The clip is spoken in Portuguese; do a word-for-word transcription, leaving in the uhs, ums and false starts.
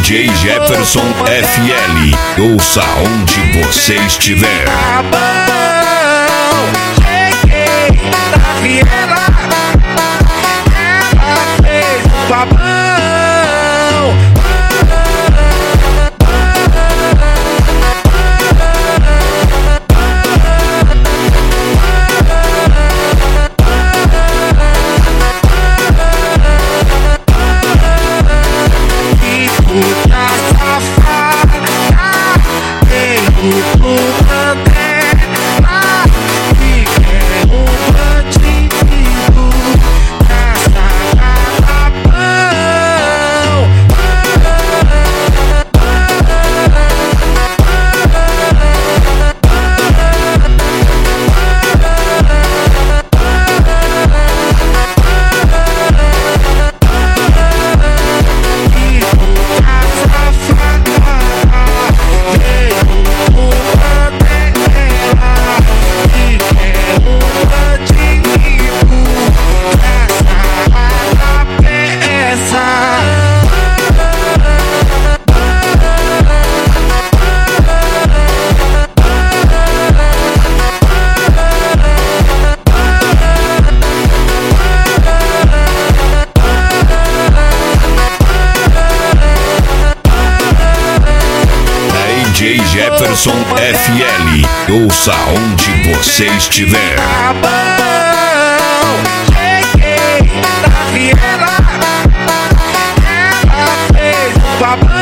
J Jefferson F L, ouça onde você estiver. Cheguei na Viela, ela fez o babão. Puta safada, veio pro Mandela e quer um bandido na saga da pão. J Jefferson F L, ouça onde você estiver. Cheguei na Viela, ela fez o babão.